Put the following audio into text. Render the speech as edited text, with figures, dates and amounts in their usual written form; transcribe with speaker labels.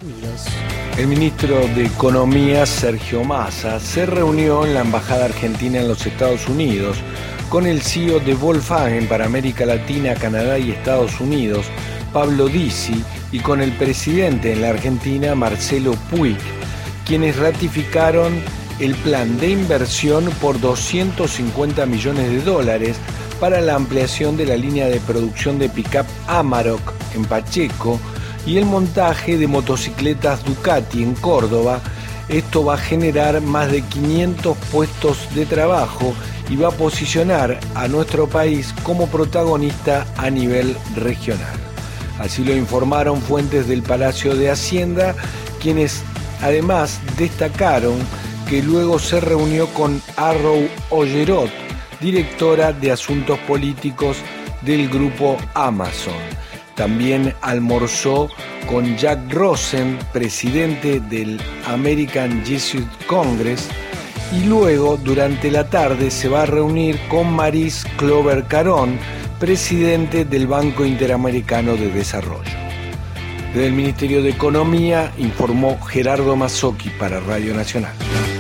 Speaker 1: El ministro de Economía, Sergio Massa, se reunió en la Embajada Argentina en los Estados Unidos con el CEO de Volkswagen para América Latina, Canadá y Estados Unidos, Pablo Dizzi, y con el presidente en la Argentina, Marcelo Puig, quienes ratificaron el plan de inversión por $250 millones para la ampliación de la línea de producción de pick-up Amarok en Pacheco y el montaje de motocicletas Ducati en Córdoba. Esto va a generar más de 500 puestos de trabajo y va a posicionar a nuestro país como protagonista a nivel regional. Así lo informaron fuentes del Palacio de Hacienda, quienes además destacaron que luego se reunió con Arrow Ollerot, directora de Asuntos Políticos del grupo Amazon. También almorzó con Jack Rosen, presidente del American Jesuit Congress, y luego durante la tarde se va a reunir con Maris Clover Carón, presidente del Banco Interamericano de Desarrollo. Desde el Ministerio de Economía informó Gerardo Mazzocchi para Radio Nacional.